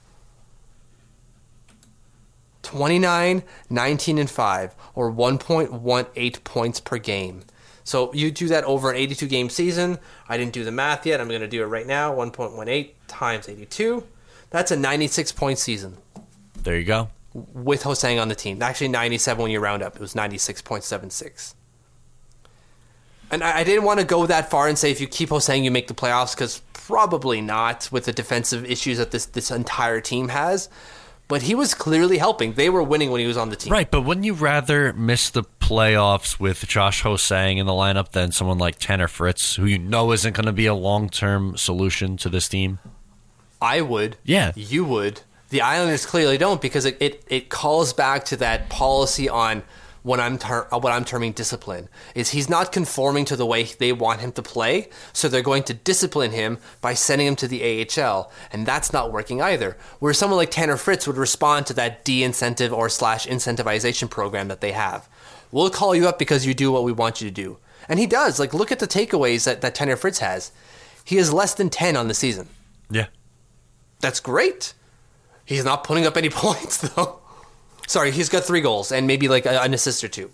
29, 19-5, or 1.18 points per game. So you do that over an 82-game season. I didn't do the math yet. I'm going to do it right now. 1.18 times 82. That's a 96-point season. There you go. With Hosang on the team. Actually, 97 when you round up. It was 96.76. And I didn't want to go that far and say if you keep Hosang, you make the playoffs, because probably not with the defensive issues that this entire team has. But he was clearly helping. They were winning when he was on the team. Right, but wouldn't you rather miss the playoffs with Josh Hosang in the lineup than someone like Tanner Fritz, who you know isn't going to be a long-term solution to this team? I would. Yeah. You would. The Islanders clearly don't, because it calls back to that policy on what I'm terming discipline. Is he's not conforming to the way they want him to play, so they're going to discipline him by sending him to the AHL, and that's not working either. Where someone like Tanner Fritz would respond to that de-incentive or / incentivization program that they have. We'll call you up because you do what we want you to do. And he does. Like, look at the takeaways that Tanner Fritz has. He has less than 10 on the season. Yeah. That's great. He's not putting up any points, though. Sorry, he's got 3 goals and maybe like an assist or 2.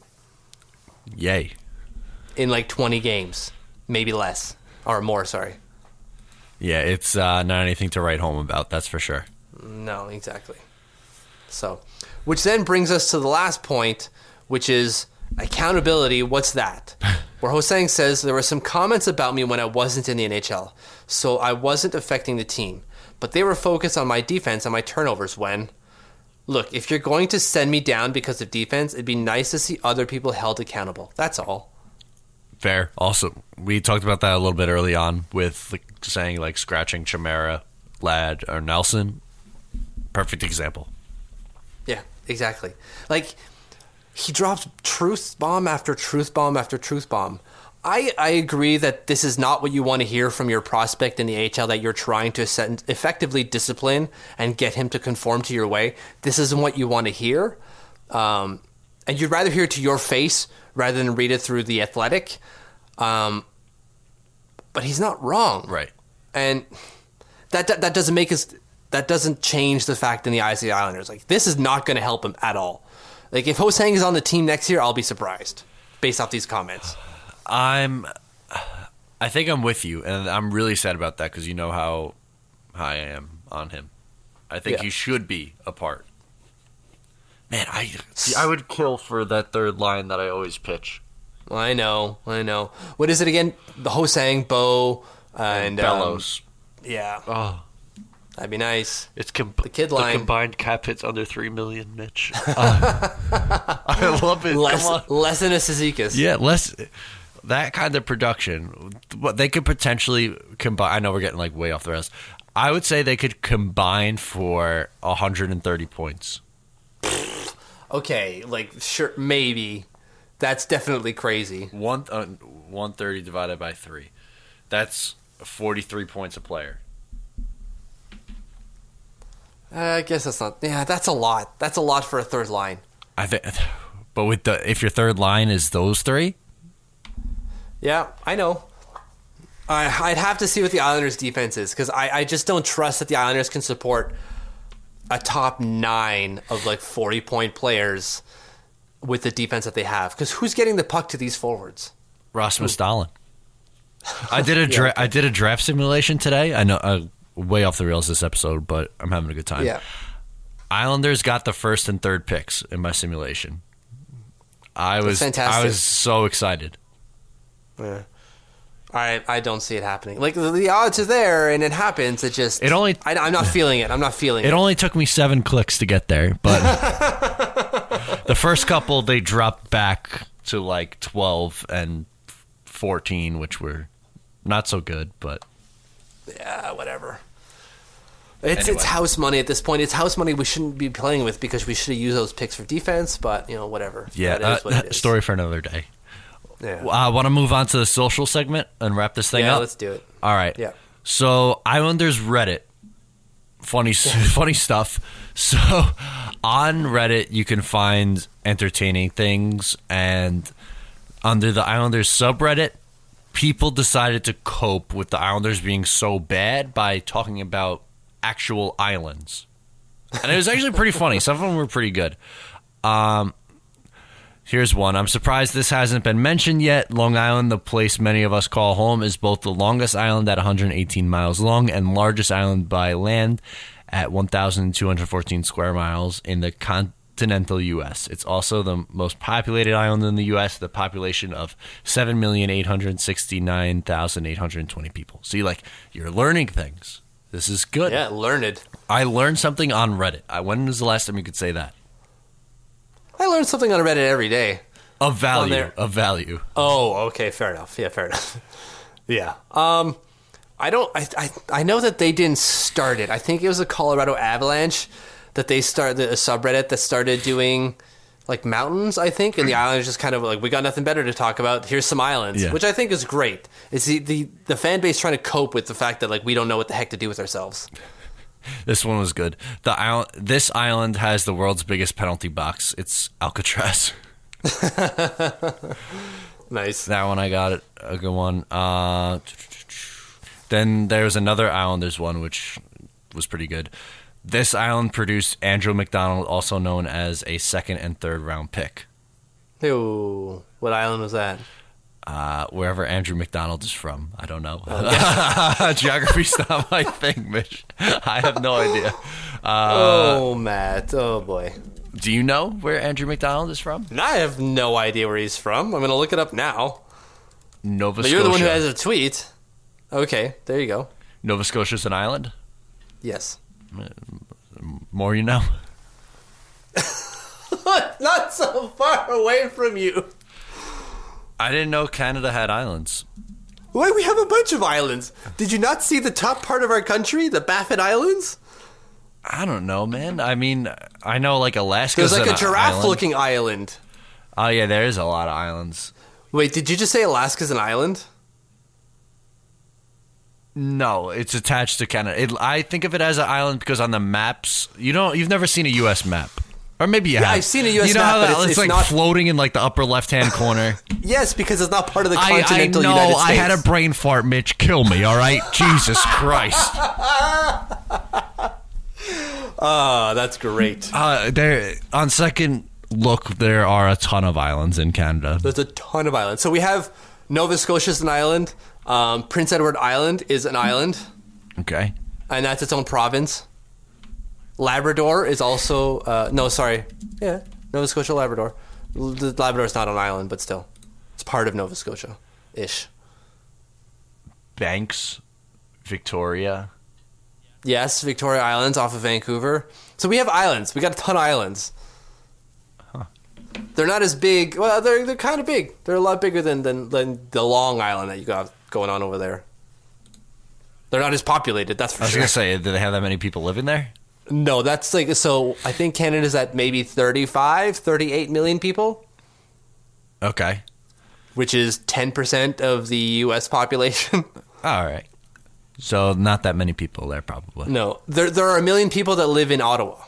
Yay. In like 20 games. Maybe less. Or more, sorry. Yeah, it's not anything to write home about, that's for sure. No, exactly. So, which then brings us to the last point, which is accountability. What's that? Where Hosang says, there were some comments about me when I wasn't in the NHL, so I wasn't affecting the team. But they were focused on my defense and my turnovers when... Look, if you're going to send me down because of defense, it'd be nice to see other people held accountable. That's all. Fair. Also, we talked about that a little bit early on with saying like scratching Chimera, Ladd, or Nelson. Perfect example. Yeah, exactly. Like, he dropped truth bomb after truth bomb after truth bomb. I agree that this is not what you want to hear from your prospect in the AHL, that you're trying to effectively discipline and get him to conform to your way. This isn't what you want to hear. And you'd rather hear it to your face rather than read it through The Athletic. But he's not wrong. Right. And that doesn't make us... That doesn't change the fact in the eyes of the Islanders. Like, this is not going to help him at all. Like, if Hosang is on the team next year, I'll be surprised based off these comments. I think I'm with you, and I'm really sad about that because you know how high I am on him. I think he should be a part. Man, I would kill for that third line that I always pitch. I know. What is it again? The Hosang, Bo, and Bellows. Yeah. Oh, that'd be nice. It's the kid line. The combined cap hits under $3 million, Mitch. I love it. Less than a Cizikas. Yeah, less. That kind of production, they could potentially combine. I know we're getting like way off the rails. I would say they could combine for 130 points. Okay, like, sure, maybe. That's definitely crazy. 130 divided by 3. That's 43 points a player. I guess that's not... Yeah, that's a lot. That's a lot for a third line. I think, but if your third line is those 3? Yeah, I know. I'd have to see what the Islanders' defense is, because I just don't trust that the Islanders can support a top 9 of, like, 40-point players with the defense that they have. Because who's getting the puck to these forwards? Rasmus Dahlin. I did a draft simulation today. I know, way off the rails this episode, but I'm having a good time. Yeah. Islanders got the first and third picks in my simulation. I was so excited. Yeah. I don't see it happening. Like, the odds are there, and it happens. I'm not feeling it. I'm not feeling it. It only took me 7 clicks to get there, but the first couple, they dropped back to like 12 and 14, which were not so good, but... Yeah, whatever. It's house money at this point. It's house money we shouldn't be playing with because we should have used those picks for defense, but, whatever. Yeah, that is what it is. Story for another day. Yeah. I want to move on to the social segment and wrap this thing up. Yeah, let's do it. All right. Yeah. So, Islanders Reddit. Funny stuff. So, on Reddit, you can find entertaining things, and under the Islanders subreddit, people decided to cope with the Islanders being so bad by talking about actual islands. And it was actually pretty funny. Some of them were pretty good. Here's one. I'm surprised this hasn't been mentioned yet. Long Island, the place many of us call home, is both the longest island at 118 miles long and largest island by land at 1,214 square miles in the continental U.S. It's also the most populated island in the U.S., the population of 7,869,820 people. See, you're learning things. This is good. Yeah, learned. I learned something on Reddit. When was the last time you could say that? I learn something on Reddit every day. Of value. Of value. Oh, okay. Fair enough. Yeah, fair enough. Yeah. I know that they didn't start it. I think it was a Colorado Avalanche that they started, a subreddit that started doing, mountains, I think. And the islanders just kind of we got nothing better to talk about. Here's some islands, which I think is great. It's the fan base trying to cope with the fact that, we don't know what the heck to do with ourselves. This one was good. This island has the world's biggest penalty box. It's Alcatraz. Nice. That one I got it. A good one. Then there's another Islanders one, which was pretty good. This island produced Andrew McDonald, also known as a second and third round pick. Ew. What island was that? Wherever Andrew McDonald is from. I don't know. Okay. Geography's not my thing, Mitch. I have no idea. Matt. Oh, boy. Do you know where Andrew McDonald is from? I have no idea where he's from. I'm going to look it up now. Nova Scotia. But you're the one who has a tweet. Okay, there you go. Nova Scotia's an island? Yes. More you know. Not so far away from you. I didn't know Canada had islands. Wait, we have a bunch of islands. Did you not see the top part of our country, the Baffin Islands? I don't know, man. I mean, I know Alaska's There's a giraffe-looking island. Oh, yeah, there is a lot of islands. Wait, did you just say Alaska's an island? No, it's attached to Canada. I think of it as an island because on the maps, you've never seen a U.S. map. Or maybe you have. I've seen a U.S. map, how but it's not floating in the upper left-hand corner? Yes, because it's not part of the continental United States. I had a brain fart, Mitch. Kill me, all right? Jesus Christ. That's great. On second look, there are a ton of islands in Canada. There's a ton of islands. So we have Nova Scotia's an island. Prince Edward Island is an island. Okay. And that's its own province. Labrador is also... Yeah, Nova Scotia, Labrador. Labrador is not an island, but still. It's part of Nova Scotia-ish. Banks, Victoria. Yes, Victoria Island's off of Vancouver. So we have islands. We got a ton of islands. Huh. They're not as big. Well, they're kind of big. They're a lot bigger than the Long Island that you got going on over there. They're not as populated, that's for sure. I was going to say, do they have that many people living there? No, that's like, so I think Canada's at maybe 38 million people. Okay. Which is 10% of the U.S. population. All right. So not that many people there, probably. No, there are 1 million people that live in Ottawa.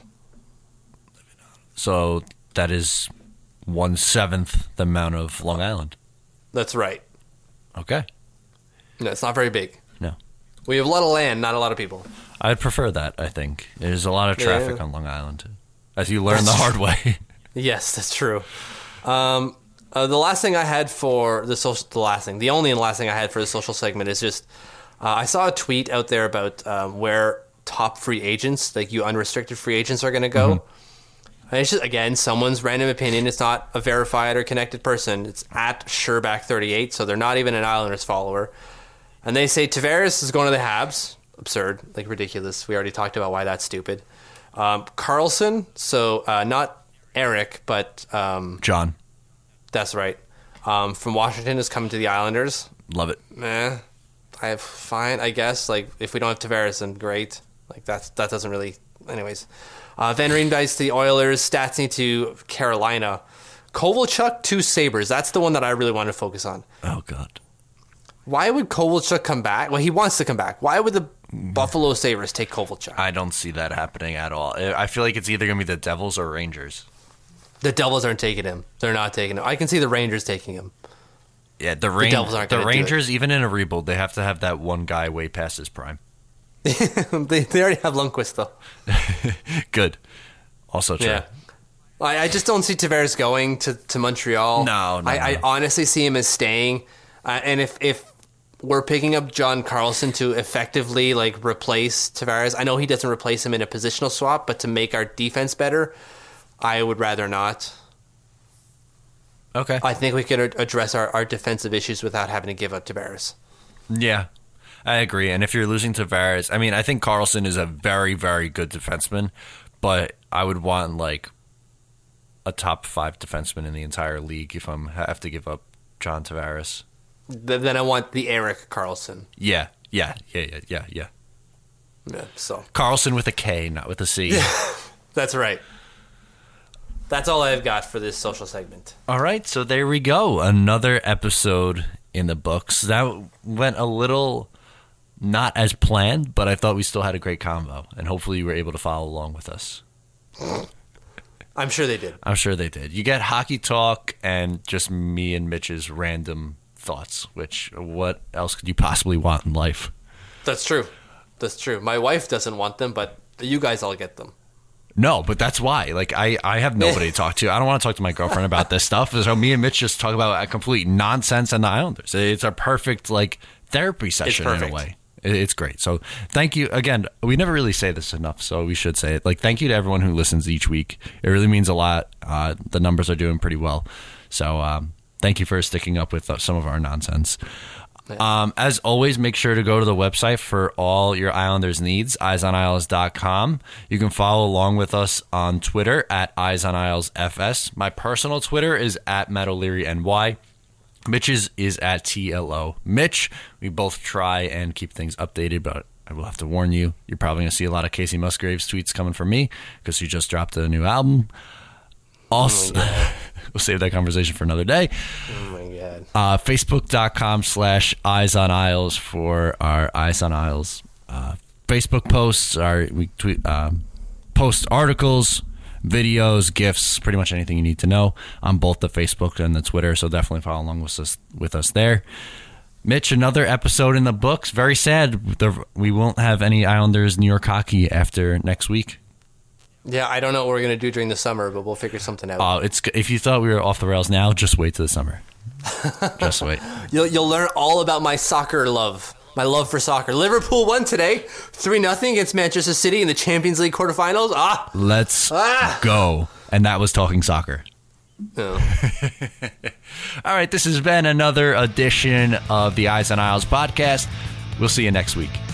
So that is 1/7 the amount of Long Island. That's right. Okay. No, it's not very big. No. We have a lot of land, not a lot of people. I'd prefer that, I think. There's a lot of traffic on Long Island, as you learn the hard way. Yes, that's true. The last thing I had for the only last thing I had for the social segment is just, I saw a tweet out there about where top free agents, like you unrestricted free agents, are going to go. Mm-hmm. And it's just, again, someone's random opinion. It's not a verified or connected person. It's at Sherback38, so they're not even an Islanders follower. And they say Tavares is going to the Habs. Absurd, like ridiculous. We already talked about why that's stupid. Carlson, so not Eric, but John. That's right. From Washington is coming to the Islanders. Love it. Fine, I guess. Like, if we don't have Tavares, then great. Like, that doesn't really... Anyways. Van Riemsdyk to the Oilers. Stastny to Carolina. Kovalchuk to Sabres. That's the one that I really want to focus on. Oh, God. Why would Kovalchuk come back? Well, he wants to come back. Why would the Buffalo Sabres take Kovalchuk? I don't see that happening at all. I feel like it's either going to be the Devils or Rangers. The Devils aren't taking him. They're not taking him. I can see the Rangers taking him. Yeah, the Devils aren't going to do it. The Rangers, even in a rebuild, they have to have that one guy way past his prime. they already have Lundqvist, though. Good. Also true. Yeah. I just don't see Tavares going to Montreal. No. I honestly see him as staying. And if we're picking up John Carlson to effectively like replace Tavares, I know he doesn't replace him in a positional swap, but to make our defense better, I would rather not. Okay. I think we could address our defensive issues without having to give up Tavares. Yeah, I agree. And if you're losing Tavares, I mean, I think Carlson is a very, very good defenseman, but I would want like a top 5 defenseman in the entire league if I have to give up John Tavares. Then I want the Erik Karlsson. Yeah. So Carlson with a K, not with a C. That's right. That's all I've got for this social segment. All right, so there we go. Another episode in the books. That went a little not as planned, but I thought we still had a great combo, and hopefully you were able to follow along with us. I'm sure they did. I'm sure they did. You get hockey talk and just me and Mitch's random thoughts, which what else could you possibly want in life? That's true. My wife doesn't want them, but you guys all get them. No, but that's why. Like, I have nobody to talk to. I don't want to talk to my girlfriend about this stuff. So me and Mitch just talk about complete nonsense and the Islanders. It's a perfect, like, therapy session in a way. It's great. So thank you. Again, we never really say this enough, so we should say it. Like, thank you to everyone who listens each week. It really means a lot. The numbers are doing pretty well. So thank you for sticking up with some of our nonsense. As always, make sure to go to the website for all your Islanders needs, eyesoniles.com. You can follow along with us on Twitter at eyesonislesfs. My personal Twitter is at Matt O'Leary NY. Mitch's is at TLO Mitch. We both try and keep things updated, but I will have to warn you, you're probably going to see a lot of Casey Musgraves tweets coming from me because he just dropped a new album. Also, we'll save that conversation for another day. Oh my God. Facebook.com/Eyes on Isles for our Eyes on Isles Facebook posts. We tweet, post articles, videos, GIFs, pretty much anything you need to know on both the Facebook and the Twitter. So definitely follow along with us there. Mitch, another episode in the books. Very sad we won't have any Islanders New York hockey after next week. Yeah, I don't know what we're going to do during the summer, but we'll figure something out. If you thought we were off the rails now, just wait till the summer. Just wait. You'll learn all about my soccer love. My love for soccer. Liverpool won today, 3-0 against Manchester City in the Champions League quarterfinals. Let's go. And that was talking soccer. Oh. All right, this has been another edition of the Eyes on Isles podcast. We'll see you next week.